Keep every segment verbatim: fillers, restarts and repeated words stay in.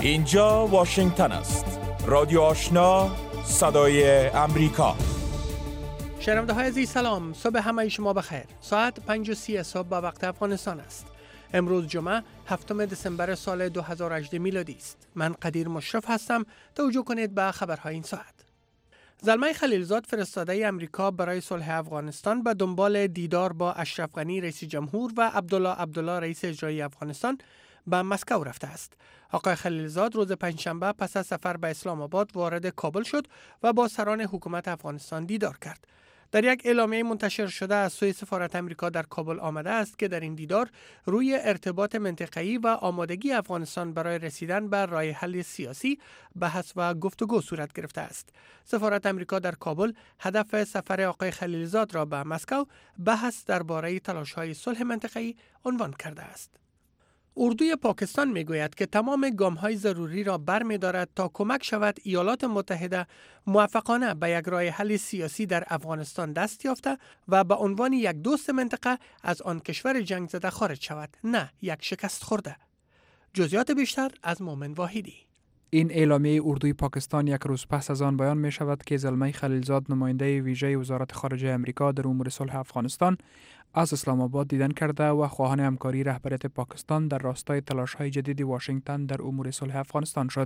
اینجا واشنگتن است. رادیو آشنا، صدای امریکا. شنونده های عزیز سلام، صبح همه شما بخیر. ساعت پنج و سی صبح با وقت افغانستان است. امروز جمعه هفتم دسامبر سال دو هزار و هجده میلادی است. من قدیر مشرف هستم. توجه کنید به خبرهای این ساعت. زلمه خلیلزاد فرستاده امریکا برای صلح افغانستان به دنبال دیدار با اشرف غنی رئیس جمهور و عبدالله عبدالله رئیس اجرایی افغانستان به مسکو رفته است. آقای خلیلزاد روز پنجشنبه پس از سفر به اسلام آباد وارد کابل شد و با سران حکومت افغانستان دیدار کرد. در یک اعلامیه منتشر شده از سوی سفارت امریکا در کابل آمده است که در این دیدار روی ارتباط منطقه‌ای و آمادگی افغانستان برای رسیدن به راه حل سیاسی بحث و گفتگو صورت گرفته است. سفارت امریکا در کابل هدف سفر آقای خلیلزاد را به مسکو بحث درباره تلاش‌های صلح منطقه‌ای عنوان کرده است. اردوی پاکستان میگوید که تمام گام‌های ضروری را برمی‌دارد تا کمک شود ایالات متحده موفقانه به یک راه حل سیاسی در افغانستان دست یافته و به عنوان یک دوست منطقه از آن کشور جنگ زده خارج شود، نه یک شکست خورده. جزئیات بیشتر از مومن واحدی. این اعلامیه اردوی پاکستان یک روز پس از آن بیان می شود که زلمه خلیلزاد نماینده ویژه وزارت خارجه امریکا در امور صلح افغانستان از اسلام آباد دیدن کرده و خواهان همکاری رهبریت پاکستان در راستای تلاش‌های جدید واشنگتن در امور صلح افغانستان شد.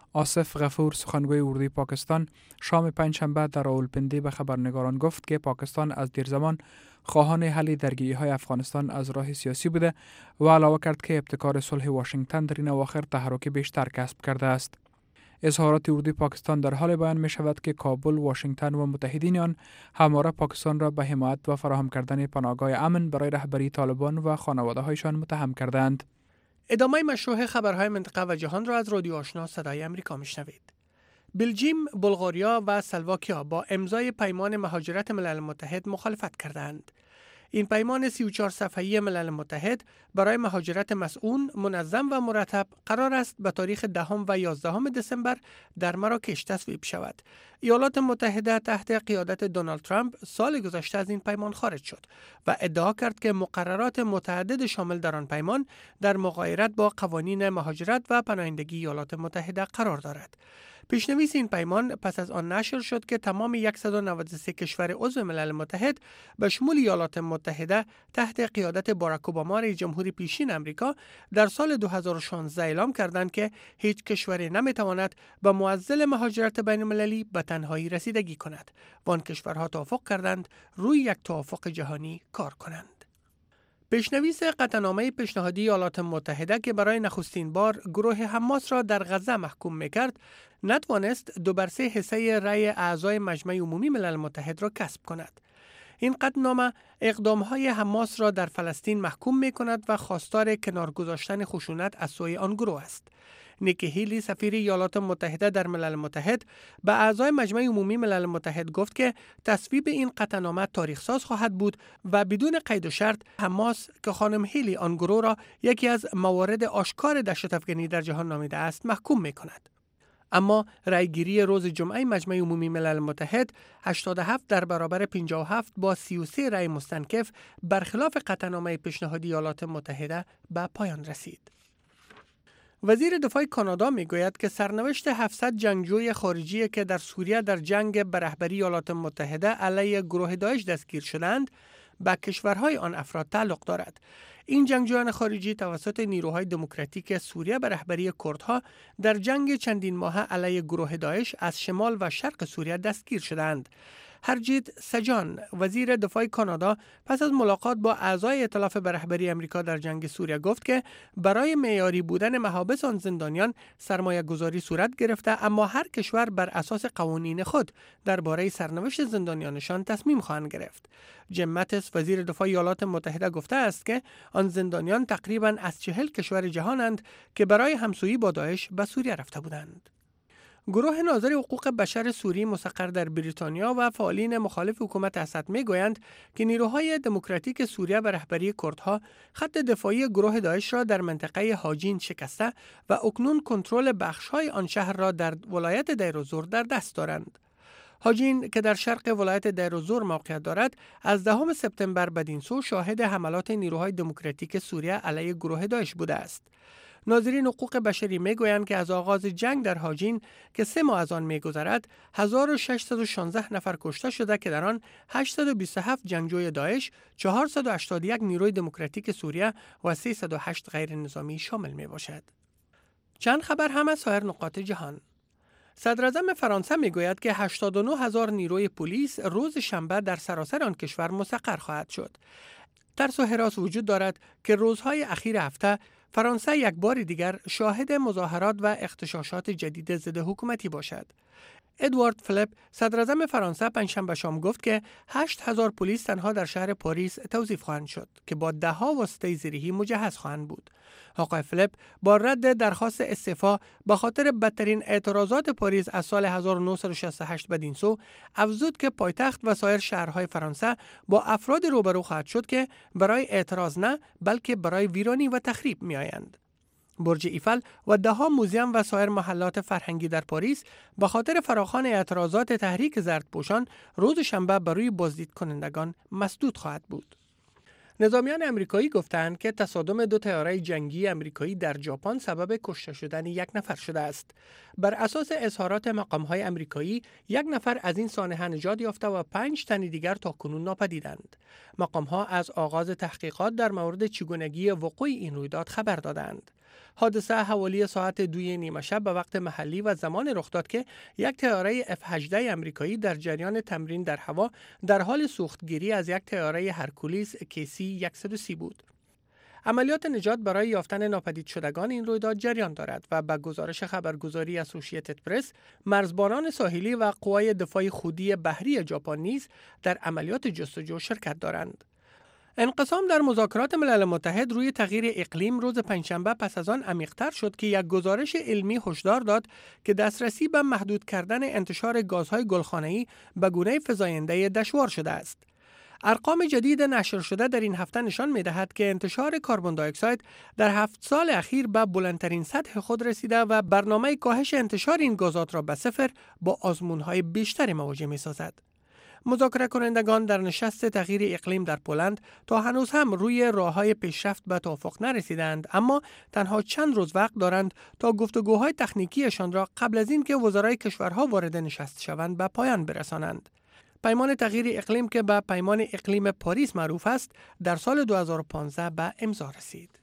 آصف غفور سخنگوی اردوی پاکستان شام پنجشنبه در راولپنڈی به خبرنگاران گفت که پاکستان از دیر زمان خواهان حل درگیری‌های افغانستان از راه سیاسی بوده و علاوه کرد که ابتکار صلح واشنگتن در این اواخر تحرک بیشتر کسب کرده است. اظهارات اردوی پاکستان در حال بیان می شود که کابل، واشنگتن و متحدین آن همواره پاکستان را به حمایت و فراهم کردن پناهگاه امن برای رهبری طالبان و خانواده‌هایشان متهم کردند. ادامه مشروع خبرهای منطقه و جهان را از رادیو آشنا صدای امریکا میشنوید. بلژیم، بلغاریا و اسلواکیا با امضای پیمان مهاجرت ملل متحد مخالفت کردند. این پیمان سی و چهار صفحه‌ای ملل متحد برای مهاجرت مسئول، منظم و مرتب قرار است به تاریخ دهم و یازدهم دسامبر در مراکش تصویب شود. ایالات متحده تحت قیادت دونالد ترامپ سال گذشته از این پیمان خارج شد و ادعا کرد که مقررات متعدد شامل در آن پیمان در مغایرت با قوانین مهاجرت و پناهندگی ایالات متحده قرار دارد. پیشنویس این پیمان پس از آن نشر شد که تمام صد و نود و سه کشور عضو ملل متحد به شمول ایالات متحده تحت قیادت باراک اوباما رئیس جمهور پیشین امریکا در سال دو هزار و شانزده اعلام کردند که هیچ کشوری نمیتواند به معضل مهاجرت بین المللی به تنهایی رسیدگی کند و آن کشورها توافق کردند روی یک توافق جهانی کار کنند. پیشنویس قطعنامه پیشنهادی ایالات متحده که برای نخستین بار گروه حماس را در غزه محکوم میکرد، نتوانست دو بر سه حصه رأی اعضای مجمع عمومی ملل متحد را کسب کند. این قطعنامه اقدامهای حماس را در فلسطین محکوم می کند و خواستار کنار گذاشتن خشونت از سوی آن گروه است. نیکی هیلی سفیر ایالات متحده در ملل متحد به اعضای مجمع عمومی ملل متحد گفت که تصویب این قطعنامه تاریخ ساز خواهد بود و بدون قید و شرط حماس که خانم هیلی آن گروه را یکی از موارد آشکار دهشت‌افکنی در جهان نامیده است محکوم می کند. اما رأیگیری روز جمعه مجمع عمومی ملل متحد هشتاد و هفت در برابر پنجاه و هفت با سی و سه رأی مستنکف برخلاف قطعنامه پیشنهادی ایالات متحده به پایان رسید. وزیر دفاع کانادا میگوید که سرنوشت هفتصد جنگجوی خارجی که در سوریه در جنگ به رهبری ایالات متحده علیه گروه داعش دستگیر شدند به کشورهای آن افراد تعلق دارد. این جنگجویان خارجی توسط نیروهای دموکراتیک سوریه به رهبری کردها در جنگ چندین ماهه علیه گروه داعش از شمال و شرق سوریه دستگیر شدند. هرجیت سجان، وزیر دفاع کانادا، پس از ملاقات با اعضای ائتلاف به رهبری امریکا در جنگ سوریه گفت که برای معیاری بودن محابس آن زندانیان سرمایه گذاری صورت گرفته، اما هر کشور بر اساس قوانین خود درباره سرنوشت زندانیانشان تصمیم خواهند گرفت. جیم ماتیس، وزیر دفاع ایالات متحده، گفته است که آن زندانیان تقریباً از چهل کشور جهانند که برای همسویی با داعش به سوریه رفته بودند. گروه ناظر حقوق بشر سوری مستقر در بریتانیا و فعالین مخالف حکومت اسد میگویند که نیروهای دموکراتیک سوریه به رهبری کردها خط دفاعی گروه داعش را در منطقه هاجین شکسته و اکنون کنترل بخش‌های آن شهر را در ولایت دیر الزور در دست دارند. هاجین که در شرق ولایت دیر الزور موقعیت دارد، از دهم سپتامبر بدین سو شاهد حملات نیروهای دموکراتیک سوریه علیه گروه داعش بوده است. ناظرین حقوق بشری میگویند که از آغاز جنگ در هاجین که سه ماه از آن میگذرد هزار و ششصد و شانزده نفر کشته شده که در آن هشتصد و بیست و هفت جنگجوی داعش، چهارصد و هشتاد و یک نیروی دموکراتیک سوریه و سیصد و هشت غیر نظامی شامل می باشد. چند خبر هم از سایر نقاط جهان. صدراعظم فرانسه میگوید که هشتاد و نه هزار نیروی پلیس روز شنبه در سراسر آن کشور مستقر خواهد شد. ترس و هراس وجود دارد که روزهای اخیر هفته فرانسه یک بار دیگر شاهد مظاهرات و اغتشاشات جدید ضد حکومتی باشد. ادوارد فلیپ، صدراعظم فرانسه، پنجشنبه شام گفت که هشت هزار پلیس تنها در شهر پاریس توظیف خواهند شد که با ده ها واسطه زیرهی مجهز خواهند بود. آقای فلیپ با رد درخواست استعفا به خاطر بدترین اعتراضات پاریس از سال هزار و نهصد و شصت و هشت بدین سو افزود که پایتخت و سایر شهرهای فرانسه با افراد روبرو خواهد شد که برای اعتراض نه بلکه برای ویرانی و تخریب می آیند. برج ایفل و ده ها موزیم و سایر محلات فرهنگی در پاریس به خاطر فراخوان اعتراضات تحریک زردپوشان روز شنبه بر روی بازدید کنندگان مسدود خواهد بود. نظامیان امریکایی گفتند که تصادم دو طیاره جنگی امریکایی در ژاپن سبب کشته شدن یک نفر شده است. بر اساس اظهارات مقام‌های امریکایی، یک نفر از این سانحه نجات یافته و پنج تن دیگر تاکنون ناپدیدند. مقام‌ها از آغاز تحقیقات در مورد چگونگی وقوع این رویداد خبر دادند. حادثه حوالی ساعت دوی نیمه شب به وقت محلی و زمان رخ داد که یک طیاره اف هجده امریکایی در جریان تمرین در هوا در حال سوختگیری از یک طیاره هرکولیس کی صد و سی بود. عملیات نجات برای یافتن ناپدید شدگان این رویداد جریان دارد و به گزارش خبرگزاری اسوسییتد پرس، مرزبانان ساحلی و قوای دفاع خودی بحری ژاپن نیز در عملیات جستجو شرکت دارند. انقسام در مذاکرات ملل متحد روی تغییر اقلیم روز پنجشنبه پس از آن عمیق‌تر شد که یک گزارش علمی هشدار داد که دسترسی به محدود کردن انتشار گازهای گلخانه‌ای به گونه فزاینده دشوار شده است. ارقام جدید نشر شده در این هفته نشان می‌دهد که انتشار کربن دی اکساید در هفت سال اخیر به بلندترین سطح خود رسیده و برنامه کاهش انتشار این گازات را به صفر با آزمون‌های بیشتری مواجه می‌سازد. مذاکره کنندگان در نشست تغییر اقلیم در پولند تا هنوز هم روی راه‌های پیشرفت به توافق نرسیدند، اما تنها چند روز وقت دارند تا گفتگوهای تکنیکیشان را قبل از اینکه وزرای کشورها وارد نشست شوند به پایان برسانند. پیمان تغییر اقلیم که به پیمان اقلیم پاریس معروف است، در سال دو هزار و پانزده به امضا رسید.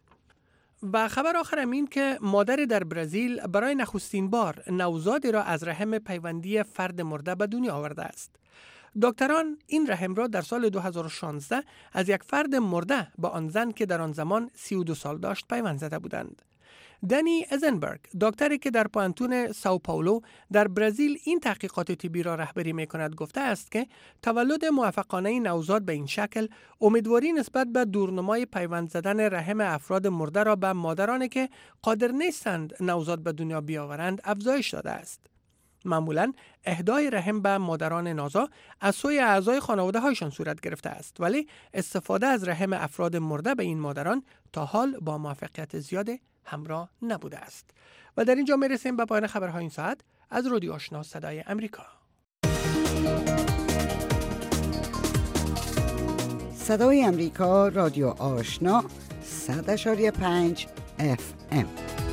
و خبر آخر این که مادر در برزیل برای نخستین بار نوزادی را از رحم پیوندی فرد مرده به دنیا آورده است. دکتران این رحم را در سال دو هزار و شانزده از یک فرد مرده با آن زن که در آن زمان سی و دو سال داشت پیوند زده بودند. دنی ازنبرگ، دکتری که در پانتون ساو پائولو در برزیل این تحقیقات طبی را رهبری می‌کند، گفته است که تولد موفقانه نوزاد به این شکل امیدواری نسبت به دورنمای پیوند زدن رحم افراد مرده را به مادرانی که قادر نیستند نوزاد به دنیا بیاورند افزایش داده است. معمولاً اهدای رحم به مادران نازا از سوی اعضای خانواده هایشان صورت گرفته است، ولی استفاده از رحم افراد مرده به این مادران تا حال با موفقیت زیاد همراه نبوده است. و در اینجا میرسیم به پایان خبرهای این ساعت از رادیو آشنا صدای امریکا. صدای امریکا، رادیو آشنا، صد اشاری پنج اف ام.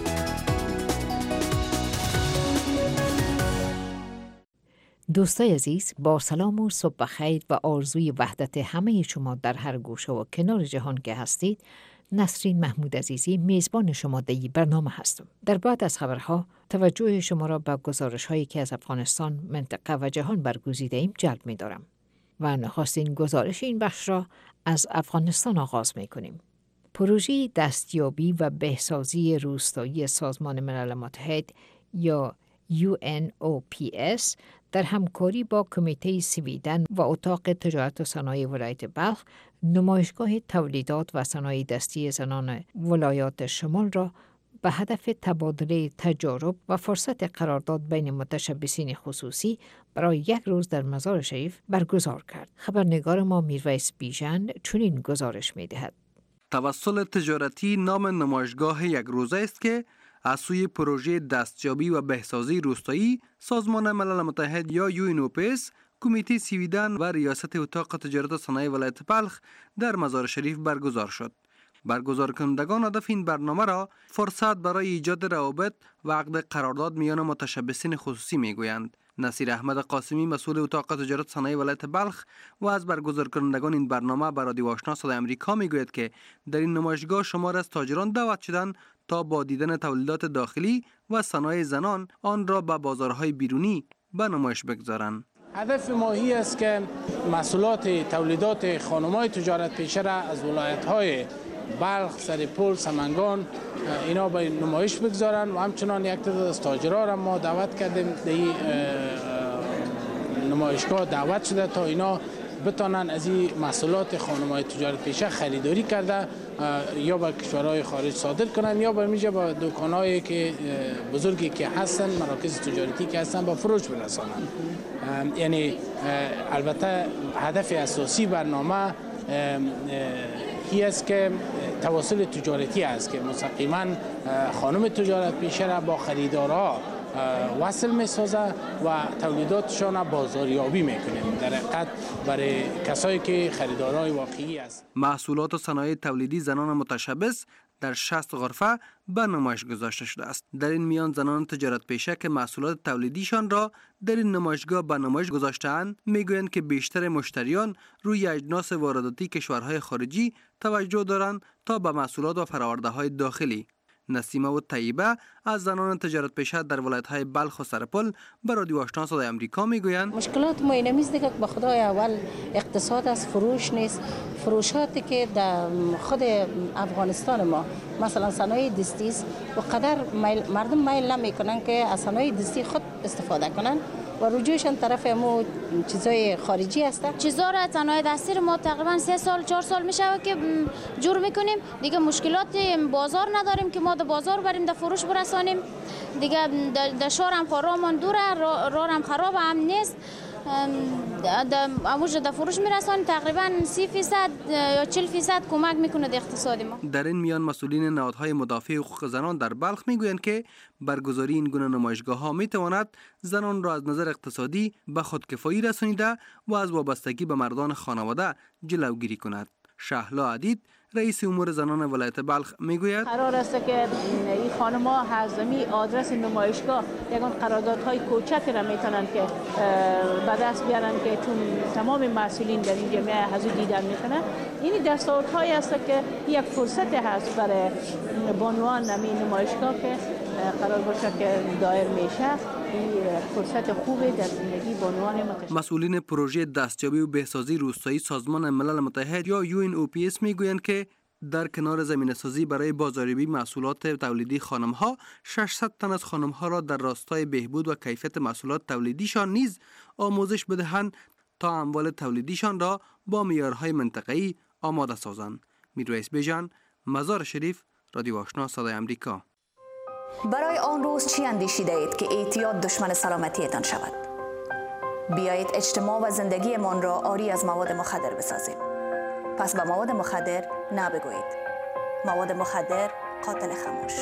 دوستای عزیز، با سلام و صبح بخیر و آرزوی وحدت همه شما در هر گوشه و کنار جهان که هستید، نسرین محمود عزیزی میزبان شما در این برنامه هستم. در بعد از خبرها توجه شما را به گزارش هایی که از افغانستان، منطقه و جهان برگزیده ایم جلب می دارم و نخستین گزارش این بخش را از افغانستان آغاز می کنیم. پروژه دستیابی و بهسازی روستایی سازمان ملل متحد یا یو ان او پی اس در همکاری با کمیته سویدن و اتاق تجارت و صنایع ولایت بلخ نمایشگاه تولیدات و صنایع دستی زنان ولایات شمال را به هدف تبادله تجارب و فرصت قرارداد بین متشبثین خصوصی برای یک روز در مزار شریف برگزار کرد. خبرنگار ما میرویس بیژن چنین گزارش می‌دهد. توسل تجارتی نام نمایشگاه یک روزه است که از سوی پروژه دستیابی و بهسازی روستایی سازمان ملل متحد یا یو ان او پی اس، کمیته سویدن و ریاست اتاق تجارت و صنایع ولایت بلخ در مزار شریف برگزار شد. برگزار کنندگان هدف این برنامه را فرصت برای ایجاد روابط و عقد قرارداد میان متشبثین خصوصی میگویند. نصیر احمد قاسمی مسئول اتاق تجارت صنایع ولایت بلخ و از برگزار کنندگان این برنامه به رادیو آشنا صدای آمریکا میگوید که در این نمایشگاه شمار از تاجران دعوت شدند تا با دیدن تولیدات داخلی و صنایع زنان آن را به بازارهای بیرونی به نمایش بگذارند. هدف ما این است که محصولات تولیدات خانم‌های تجارت پیشه را از ولایت‌های بلخ، سرپل، سمنگان اینا به نمایش بگذارن و همچنان یک تعداد از تاجران را ما دعوت کردیم در این نمایشگاه دعوت شده تا اینا بتانن از این محصولات خانم‌های تجارت پیشه خریداری کرده یا به کشورهای خارج صادر کنن یا به میجا با دکان‌هایی که بزرگی که هستن، مراکز تجارتی که هستن با فروش برسانن. یعنی البته هدف اساسی برنامه این است که تواصل تجارتی است که مستقیما خانم تجارت پیشه را با خریدارها وصل می‌سازه و تولیداتشان را بازاریابی می‌کنیم در حقیقت برای کسایی که خریدارای واقعی است. محصولات و صنایع تولیدی زنان متشبث در شصت غرفه به نمایش گذاشته شده است. در این میان زنان تجارت پیشه که محصولات تولیدیشان را در این نمایشگاه به نمایش گذاشته‌اند میگویند که بیشتر مشتریان روی اجناس وارداتی کشورهای خارجی توجه دارند تا به محصولات و فرآورده‌های داخلی. نسیمه و طیبه از زنان تجارت پیشه در ولایت‌های بلخ و سرپل به رادیو آشنا صدای آمریکا میگویند مشکلات ما اینمیز دیگه به خدای اول اقتصاد از فروش نیست. فروشاتی که در خود افغانستان ما مثلا صنایع دستی است و قدر مردم میل نمیکنن که از صنایع دستی خود استفاده کنن و رجوعشان طرف مو چیزای خارجی هست. چیزا را صنایع دستی ما تقریبا سه سال چهار سال میشه که جور میکنیم دیگه. مشکلات بازار نداریم که ما در بازار بریم در فروش برسانیم دیگه. در شهر هم راهمان دوره، راه هم خراب هم نیست. در اموج در فروش میرسانیم تقریبا سی فیصد یا چهل فیصد کمک میکنه در اقتصاد ما. در این میان مسئولین نهادهای مدافع حقوق زنان در بلخ میگویند که برگزاری این گونه نمایشگاه ها میتواند زنان را از نظر اقتصادی به خودکفایی رسانیده و از وابستگی به مردان خانواده جلوگیری کند. شهلا عدید رئیس امور زنان ولایت بلخ میگوید قرار است که این خانم‌ها هزمی آدرس نمایشگاه یگان قراردادهای کوچک را میتونن که به دست بیارن که چون تمام مسئولین در این جامعه حضور دیدن میکنن. این دستاوردهایی است که یک فرصت هست برای بانوان نمی نمایشگاه که قرار باشه که دایر میشه. این فرصت خوبه در زندگی بانوان متشبث. مسئولین پروژه دستیابی و بهسازی روستایی سازمان ملل متحد یا یو ان او پی اس میگویند که در کنار زمینه‌سازی برای بازاریابی محصولات تولیدی خانم‌ها، ششصد تن از خانم‌ها را در راستای بهبود و کیفیت محصولات تولیدیشان نیز آموزش بدهند تا اموال تولیدیشان را با معیارهای منطقه‌ای آماده سازند. میرویس بیژن، مزار شریف، رادیو آشنا صدای آمریکا. برای آن روز چی اندیشیده اید که اعتیاد دشمن سلامتیتان شود؟ بیایید اجتماع و زندگیمان را عاری از مواد مخدر بسازیم. پس به مواد مخدر نه بگویید. مواد مخدر قاتل خاموش.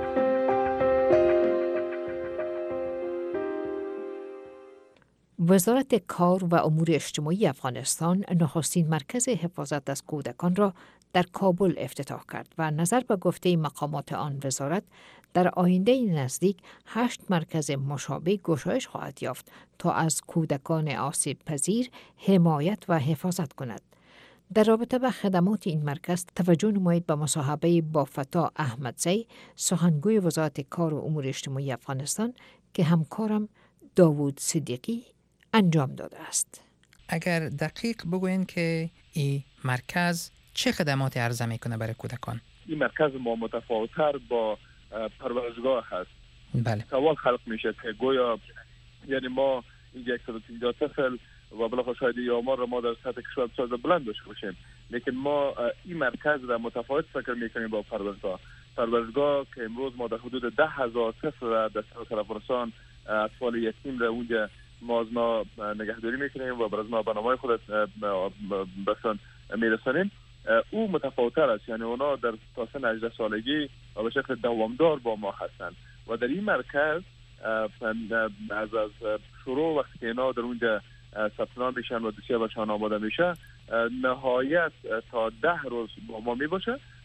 وزارت کار و امور اجتماعی افغانستان نخستین مرکز حفاظت از کودکان را در کابل افتتاح کرد و نظر به گفته مقامات آن وزارت در آینده نزدیک هشت مرکز مشابه گشایش خواهد یافت تا از کودکان آسیب پذیر حمایت و حفاظت کند. در رابطه با خدمات این مرکز توجه نمایید به مصاحبه با فتا احمدزی، سخنگوی وزارت کار و امور اجتماعی افغانستان که همکارم داوود صدیقی انجام داده است. اگر دقیق بگوین که این مرکز چه خدماتی عرضه میکنه برای کودکان؟ این مرکز ما متفاوت‌تر با پرورشگاه هست. بله. سوال خلق میشه که گویا یعنی ما اینجا صد و پنجاه طفل و بالاخره شاید آمار را ما در سطح کشور بسیار بلند داشته باشیم، لیکن ما این مرکز را متفاوت فکر میکنیم با پرورشگاه. پرورشگاه که امروز ما در حدود ده هزار طفل را در سراسر افغانستان اطفال یتیم را اونجا ما از ما نگهداری میکنیم و بر از ما برنامه‌های خود بسن میرسانیم. او متفاوت‌تر است، یعنی اونا در تا سن هجده سالگی و به شکل دوامدار با ما هستند و در این مرکز از از شروع وقتی که اینا در اونجا ثبت نام میشن و دوسیه برشان آماده میشه نهایت تا ده روز با ما میباشه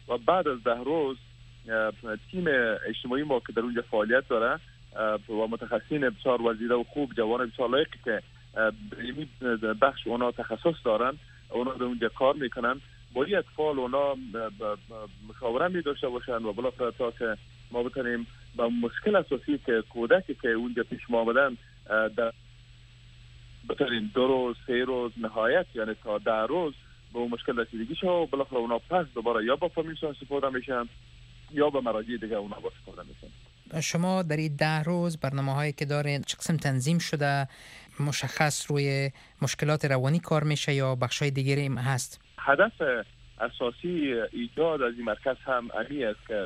و بعد از ده روز تیم اجتماعی ما که در اونجا فعالیت داره و متخصصین بسیار وزیده و خوب، جوان بسیار لایقی که این بخش اونا تخصص دارن، اونا در اونجا کار میکنن، با این اطفال اونا مشاوره می داشته باشن و بالاخره تا که ما بتونیم با مشکل اساسی که کودکی که اونجا پیش ما آمدن در بتونیم دو روز سه روز نهایت یعنی تا ده روز به اون مشکل رسیدگی شه و بالاخره اونا پس دوباره یا با فامیلشون سپرده میشن یا به مراجع دیگه اونا با سپرده میشن. شما در این ده روز برنامه هایی که دارین چه قسم تنظیم شده؟ مشخص روی مشکلات روانی کار میشه یا بخش های دیگری هم هست؟ هدف اساسی ایجاد از این مرکز هم امی است که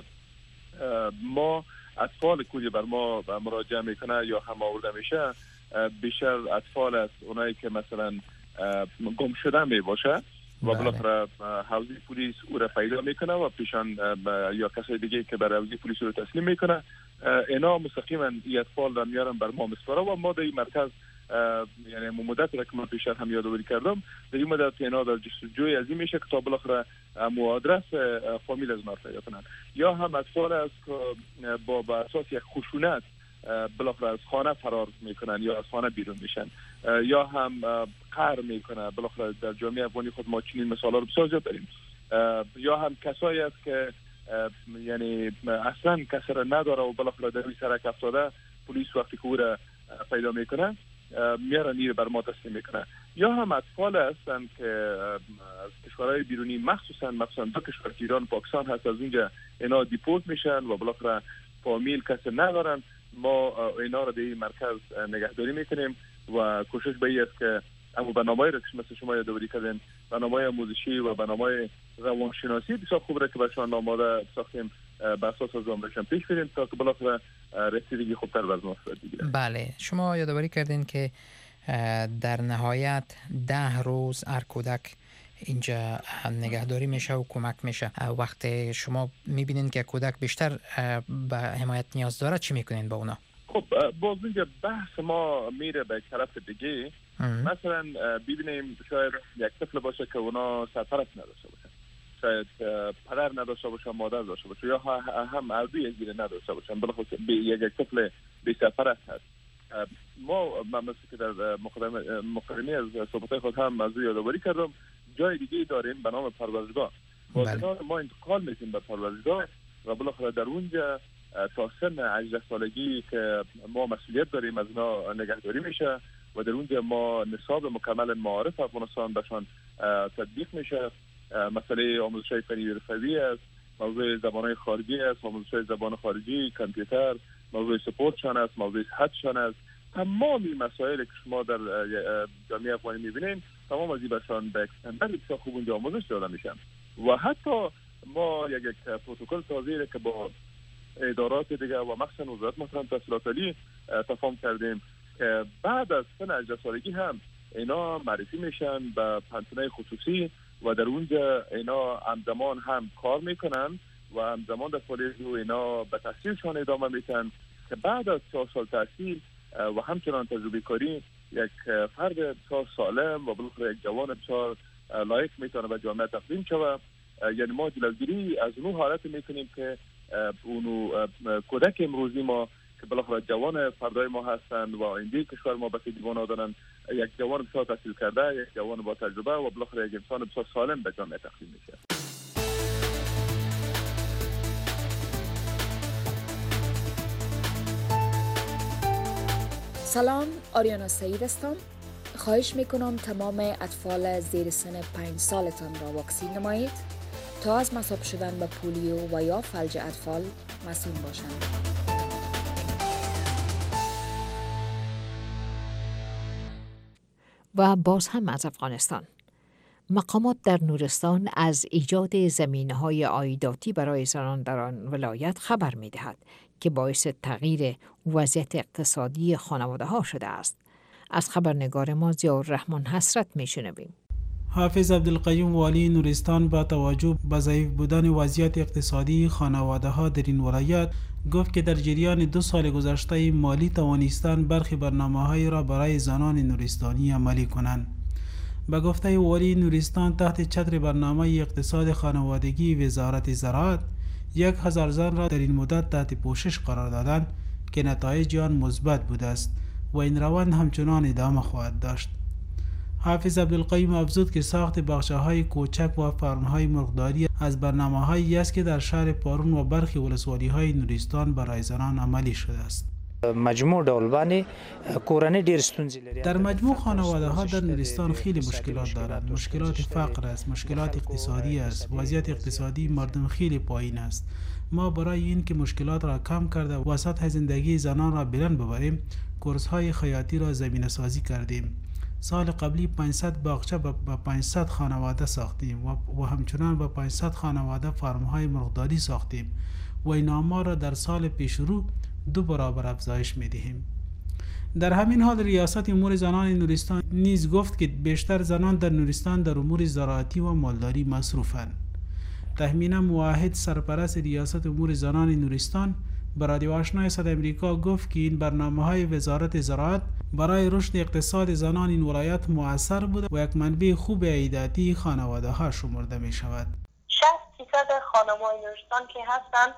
ما اطفال کوچک بر ما مراجعه میکنه یا هم آورده میشه بیشتر اطفال است اونایی که مثلا گم شده می باشه و بالاخره حوزه پلیس او را پیدا میکنه و پیشان یا کسی دیگه که برای حوزه پلیس رو تسلیم میکنه، اینا مستقیما این اطفال را میارن بر ما مسپاره و ما در این مرکز یعنی مدت را که من پیشتر هم یادآوری کردم در این مدت اینا در جستجوی از این میشه که تا بالاخره مو آدرس فامیل از ما پیدا کنن، یا هم اطفال است که با با اساس یک خشونت بالاخره از خانه فرار میکنن یا از خانه بیرون میشن یا هم قهر میکنن. بالاخره در جامعه افغانی خود ما چنین مثالا رو بسیار زیاد داریم. یا هم کسایی است که یعنی اصلا کسی را نداره و بالاخره در روی سرک افتاده، پلیس وقتی که او را پیدا میکنه میارن این بر ما تسلیم میکنه. یا هم اطفال هستن که از کشورهای بیرونی مخصوصا مخصوصا دو کشور ایران و پاکستان هست، از اونجا اینا دیپورت میشن و بالاخره فامیل کسی ندارن. ما اینا را در این مرکز نگهداری میکنیم و کوشش به این است که اما برنامه‌ای را که مثل شما یادآوری کردین، برنامه آموزشی و برنامه روانشناسی بسیار خوب را که برشان آماده ساختیم بر اساس از آن برشان پیش بریم تا که بالاخره رسیدگی خوبتر بر ما صورت بگیره. بله، شما یادآوری کردین که در نهایت ده روز هر کودک اینجا نگهداری میشه و کمک میشه. وقتی شما میبینین که کودک بیشتر به حمایت نیاز داره چی میکنین با اونا؟ خب باز اینجا بحث ما میره به طرف دیگه. مثلا ببینیم شاید یک طفل باشه که اونا سرپرست نداشته باشه، شاید پدر نداشته باشه، مادر داشته باشه، یا هم عربی از دیگه نداشته باشن، بلخصوص یک طفل بی سرپرست هست. ما مثل که در مقدمه از صحبت‌های خود هم موضوع یادآوری کردم، جای دیگه داریم به نام پرورشگاه. با ما انتقال میکنیم به پرورشگاه و بالاخره در اونجا تا سن هجده سالگی که ما مسئولیت داریم از اینا نگهداری میشه و در اونجا ما نصاب مکمل معارف افغانستان بهشان تطبیق میشه. مسئله آموزش‌های فنی حرفه‌ای است، موضوع زبان‌های خارجی است، آموزش‌های زبان خارجی، کامپیوتر، موضوع سپورتشان است، موضوع صحتشان است. تمام این مسائل که شما در جامعه افغانی می‌بینید تمام از این بهشان به اکستندر بسیار خوب اونجا آموزش داده میشن و حتی ما یک یک پروتکل تازه که با ادارات دیگه و مخصوصا وزارت مثلا تحصیلات عالی تفاهم کردیم که بعد از سن هجده سالگی هم اینا معرفی میشن به پنتونای خصوصی و در اونجا اینا همزمان هم کار میکنن و همزمان در فعالیت رو اینا به تحصیلشان ادامه میتن که بعد از چهار سال تحصیل و همچنان تجربه کاری یک فرد بسیار سالم و بالاخره یک جوان بسیار لایق میتونه به جامعه تقدیم شود. یعنی ما جلوگیری از اون حالت میکنیم که اونو کودک امروزی ما که بالاخره جوان فردای ما هستند و آینده کشور ما به دیوان دارن، یک جوان بسیار تحصیل کرده، یک جوان با تجربه و بالاخره یک انسان بسیار سالم به جامعه تقدیم میشه. سلام، آریانا سعید هستم. خواهش میکنم تمام اطفال زیر سن پنج سالتان را واکسین نمایید تا از مصاب شدن به پولیو و یا فلج اطفال مسئول باشند. و باز هم از افغانستان. مقامات در نورستان از ایجاد زمینه‌های عایداتی برای زنان در آن ولایت خبر می‌دهد که باعث تغییر وضعیت اقتصادی خانواده‌ها شده است. از خبرنگار ما ضیاءالرحمن حسرت می‌شنویم. حافظ عبدالقیوم والی نورستان با توجه به ضعیف بودن وضعیت اقتصادی خانواده‌ها در این ولایت گفت که در جریان دو سال گذشته مالی توانستند برخی برنامه‌هایی را برای زنان نورستانی عملی کنند. به گفته والی نورستان تحت چتر برنامه اقتصاد خانوادگی وزارت زراعت یک هزار زن را در این مدت تحت پوشش قرار دادند که نتایج آن مثبت بوده است و این روند همچنان ادامه خواهد داشت. حافظ عبدالقیوم افزود که ساخت باغچه‌های کوچک و فارم‌های مرغداری از برنامه‌هایی است که در شهر پارون و برخی ولسوالی‌های نورستان برای زنان عملی شده است. مجموع ډولبانې کورنۍ ډېر ستونزې لري. در مجموع خانواده ها در نورستان خیلی مشکلات دارند. مشکلات فقر است، مشکلات اقتصادی است، وضعیت اقتصادی مردم خیلی پایین است. ما برای این که مشکلات را کم کرده و سطح زندگی زنان را بلند ببریم، کورس های خیاطی را زمینه سازی کردیم. سال قبلی پانصد باغچه با پانصد خانواده ساختیم و همچنان با پانصد خانواده فارم های مرغداری ساختیم و این آمار را در سال پیشرو دو برابر افزایش می‌دهیم. در همین حال ریاست امور زنان نورستان نیز گفت که بیشتر زنان در نورستان در امور زراعتی و مالداری مصروفند. تهمینه موحد سرپرست ریاست امور زنان نورستان به رادیو آشنا صدای امریکا گفت که این برنامه‌های وزارت زراعت برای رشد اقتصاد زنان این ولایت مؤثر بوده و یک منبع خوب عایداتی خانواده‌ها شمرده می‌شود. شصت درصد خانم‌های نورستان که هستند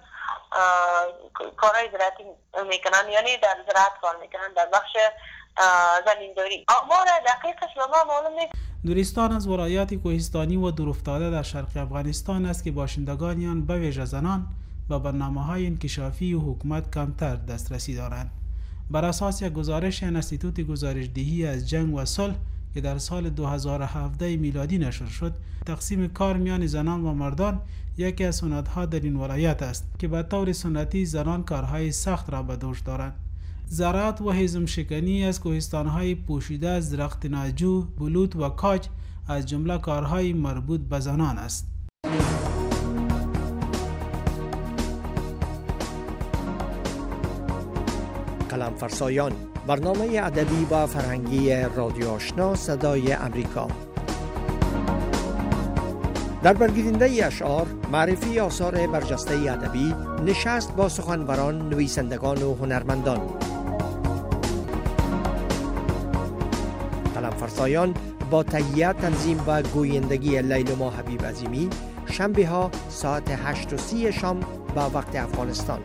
کارهای زراعتی میکنن، یعنی در زراعت کار میکنن، در بخش زمینداری. آمار دقیقش به ما معلوم نیست. نورستان از ولایات کوهستانی و دورافتاده در شرق افغانستان است که باشندگان آن به ویژه زنان به برنامه‌های انکشافی و حکومت کمتر دسترسی دارند. بر اساس یک گزارش انستیتوت گزارشدهی از جنگ و صلح که در سال دو هزار و هفده میلادی نشر شد، تقسیم کار میان زنان و مردان یکی از سنت‌ها در این ولایت است که به طور سنتی زنان کارهای سخت را به دوش دارند. زراعت و هیزم شکنی از کوهستان‌های پوشیده از درخت ناجو، بلوط و کاج از جمله کارهای مربوط به زنان است. قلم فرسایان، برنامه ادبی و فرهنگی رادیو آشنا صدای امریکا. در برگزیدنده اشعار، معرفی آثار برجسته ادبی، نشست با سخنوران، نویسندگان و هنرمندان. قلم فرسایان با تهیه، تنظیم و گویندگی لیلما حبیب عظیمی، شنبه ها ساعت هشت و سی شام به وقت افغانستان.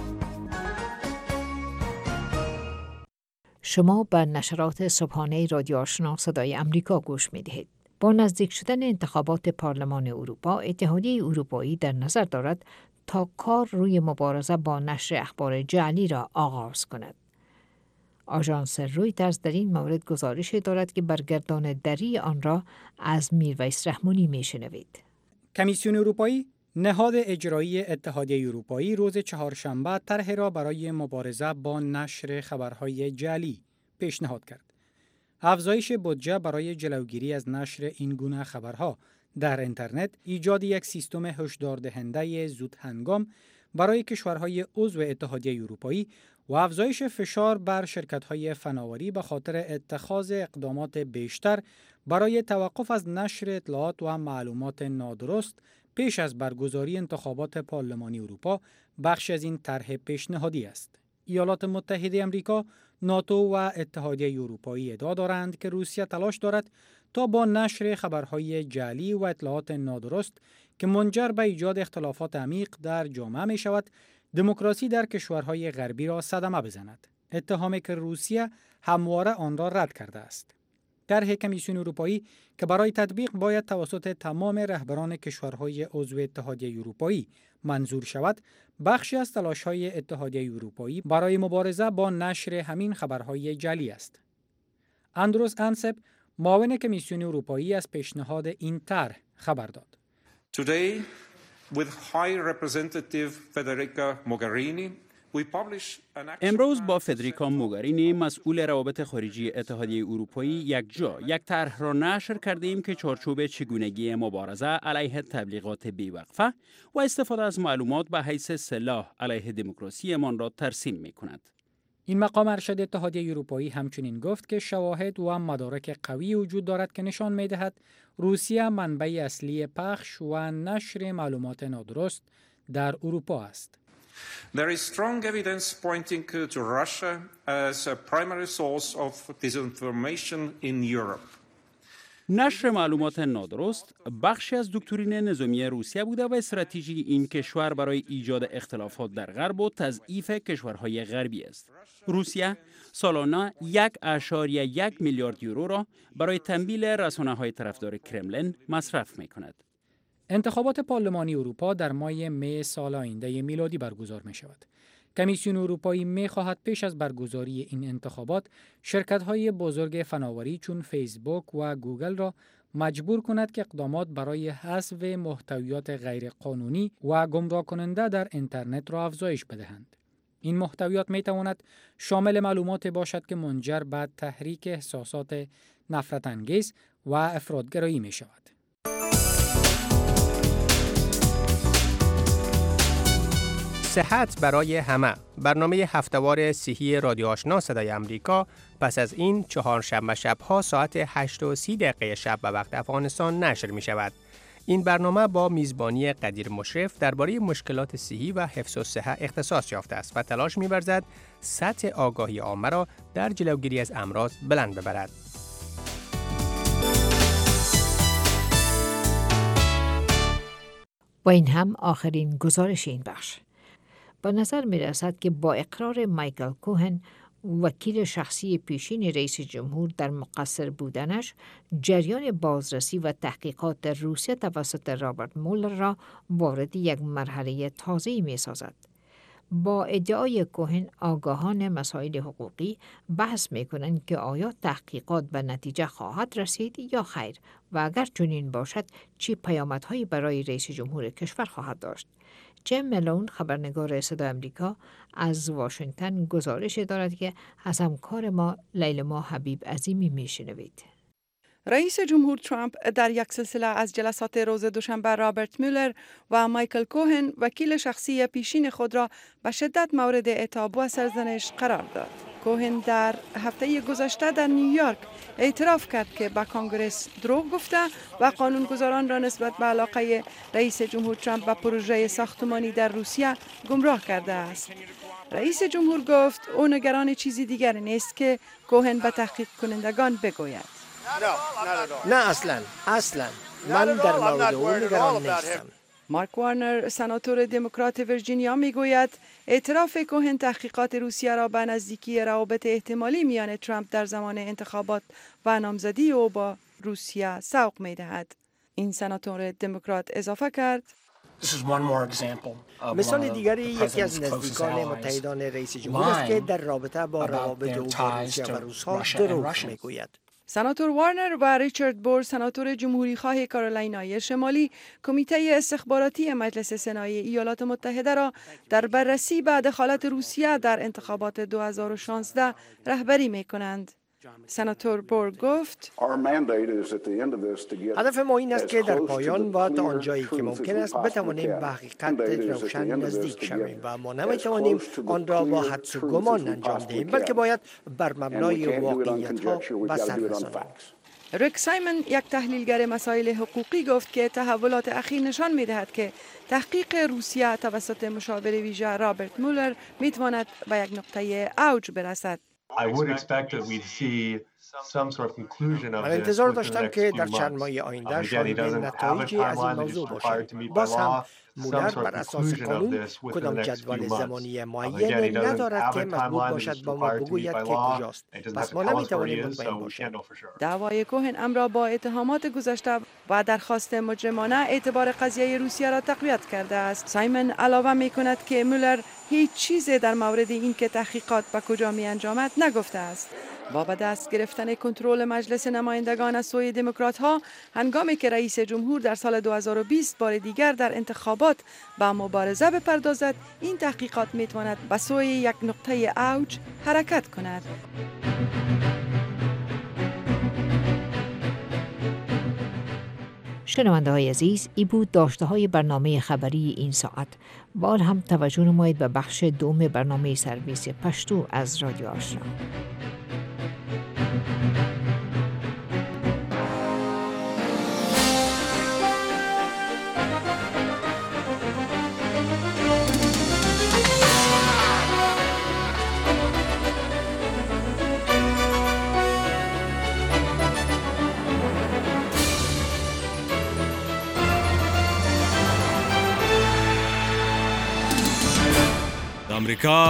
شما به نشرات صبحانه رادیو آشنا صدای امریکا گوش می دهید. با نزدیک شدن انتخابات پارلمان اروپا، اتحادیه اروپایی در نظر دارد تا کار روی مبارزه با نشر اخبار جعلی را آغاز کند. آژانس رویترز در این مورد گزارش دارد که برگردان دری آن را از میرویس رحمانی می شنوید. کمیسیون اروپایی، نهاد اجرایی اتحادیه اروپایی، روز چهارشنبه طرح را برای مبارزه با نشر خبرهای جعلی پیشنهاد کرد. افزایش بودجه برای جلوگیری از نشر این گونه خبرها در اینترنت، ایجاد یک سیستم هشدار دهنده زود هنگام برای کشورهای عضو اتحادیه اروپایی و افزایش فشار بر شرکت‌های فناوری به خاطر اتخاذ اقدامات بیشتر برای توقف از نشر اطلاعات و معلومات نادرست پیش از برگزاری انتخابات پارلمانی اروپا بخش از این طرح پیشنهادی است. ایالات متحده آمریکا، ناتو و اتحادیه اروپایی ادعا دارند که روسیه تلاش دارد تا با نشر خبرهای جعلی و اطلاعات نادرست که منجر به ایجاد اختلافات عمیق در جامعه می شود، دموکراسی در کشورهای غربی را صدمه بزند. اتهامی که روسیه همواره آن را رد کرده است. طرح کمیسیون اروپایی که برای تطبیق باید توسط تمام رهبران کشورهای عضو اتحادیه اروپایی منظور شود، بخشی از تلاش‌های اتحادیه اروپایی برای مبارزه با نشر همین خبرهای جعلی است. اندروس انسپ، معاون کمیسیون اروپایی، از پیشنهاد این طرح خبر داد. Today, with High Representative Federica Mogherini, امروز با فدریکا موگارینی، مسئول روابط خارجی اتحادیه اروپایی، یک جا یک طرح را نشر کردیم که چارچوب چگونگی مبارزه علیه تبلیغات بی‌وقفه و استفاده از معلومات به حیث سلاح علیه دموکراسی مان را ترسیم می کند. این مقام ارشد اتحادیه اروپایی همچنین گفت که شواهد و مدارک قوی وجود دارد که نشان می دهد روسیه منبع اصلی پخش و نشر معلومات نادرست در اروپا است. There is strong evidence pointing to Russia as a primary source of disinformation in Europe. نشر معلومات نادرست بخشی از دکترین نظامی روسیه بوده و استراتژی این کشور برای ایجاد اختلافات در غرب و تضعیف کشورهای غربی است. روسیه سالانه یک اشاریه یک میلیارد یورو را برای تمویل رسانه‌های طرفدار کرملین مصرف می‌کند. انتخابات پارلمانی اروپا در ماه می سال آینده میلادی برگزار می شود. کمیسیون اروپایی می خواهد پیش از برگزاری این انتخابات شرکت‌های بزرگ فناوری چون فیسبوک و گوگل را مجبور کند که اقدامات برای حذف محتویات غیرقانونی و گمراه کننده در اینترنت را افزایش بدهند. این محتویات می تواند شامل معلومات باشد که منجر به تحریک احساسات نفرت انگیز و افراطگرایی می شود. صحت برای همه، برنامه هفتهوار صحی رادیو آشنا صدای امریکا پس از این چهارشنبه شبها ساعت هشت و سی دقیقه شب به وقت افغانستان نشر می شود. این برنامه با میزبانی قدیر مشرف درباره مشکلات صحی و حفظ الصحه اختصاص یافته است و تلاش می ورزد سطح آگاهی عامه را در جلوگیری از امراض بلند ببرد. و این هم آخرین گزارش این بخش. به نظر می رسد که با اقرار مایکل کوهن وکیل شخصی پیشین رئیس جمهور در مقصر بودنش، جریان بازرسی و تحقیقات در روسیه توسط رابرت مولر را وارد یک مرحله تازه‌ای می سازد. با ادعای کوهن آگاهان مسائل حقوقی بحث می کنند که آیا تحقیقات به نتیجه خواهد رسید یا خیر و اگر چنین باشد چه پیامدهایی برای رئیس جمهور کشور خواهد داشت. جیم ملون خبرنگار صدای امریکا از واشنگتن گزارش دارد که از همکار ما لیلما حبیب عظیمی میشنوید. رئیس جمهور ترامپ در یک سلسله از جلسات روز دوشنبه رابرت مولر و مایکل کوهن وکیل شخصی پیشین خود را به شدت مورد عتاب و سرزنش قرار داد. کوهن در هفته گذشته در نیویورک اعتراف کرد که به کانگرس دروغ گفته و قانونگذاران را نسبت به علاقه رئیس جمهور ترامپ به پروژه ساختمانی در روسیه گمراه کرده است. رئیس جمهور گفت او نگران چیزی دیگر نیست که کوهن به تحقیق کنندگان بگوید. نه اصلا اصلا من در مورد او نگران نیستم. مارک وارنر سناتور دموکرات ویرجینیا میگوید اعتراف کوهن تحقیقات روسیه را به نزدیکی روابط احتمالی میان ترامپ در زمان انتخابات و نامزدی او با روسیه سوق میدهد. این سناتور دموکرات اضافه کرد مثال دیگری یکی از نزدیکان متحدان رئیس جمهور است که در رابطه با روابط او با روسیه و روس‌ها دروغ میگوید. سناتور وارنر و ریچارد بور سناتور جمهوری خواه کارولینای شمالی کمیته استخباراتی مجلس سنای ایالات متحده را در بررسی به دخالت روسیه در انتخابات دو هزار و شانزده رهبری می کنند. سناتور بور گفت هدف ما این است که در پایان و تا آنجایی که ممکن است بتوانیم به حقیقت روشن نزدیک شویم و ما نمیتوانیم آن را با حدس و گمان انجام دهیم بلکه باید بر مبنای واقعیت ها به سر رسانیم. ریک سایمن یک تحلیلگر مسائل حقوقی گفت که تحولات اخیر نشان می‌دهد که تحقیق روسیه توسط مشاور ویژه رابرت مولر میتواند به یک نقطه اوج برسد. من انتظار داشتم که در چند ماه آینده شاهد نتایجی از این موضوع باشیم. باز هم مولر بر اساس قانون کدام جدول زمانی معینی ندارد که مضبوط باشد با ما بگوید که کجاست. پس ما نمیتوانیم مطمئن باشیم. دعوای کوهن امر با اتهامات گذشته و درخواست مجرمانه اعتبار قضیه روسیه را تقویت کرده است. سایمن علاوه می کند که مولر هیچ چیزی در مورد این که تحقیقات به کجا می انجامد نگفته است. با به دست گرفتن کنترل مجلس نمایندگان از سوی دموکرات ها هنگامی که رئیس جمهور در سال دو هزار و بیست بار دیگر در انتخابات با مبارزه بپردازد، این تحقیقات می تواند به سوی یک نقطه اوج حرکت کند. شنونده های عزیز، ای بود داشته های برنامه خبری این ساعت. بار هم توجه نمایید به بخش دوم برنامه سرویس پشتو از رادیو آشنا. آمریکا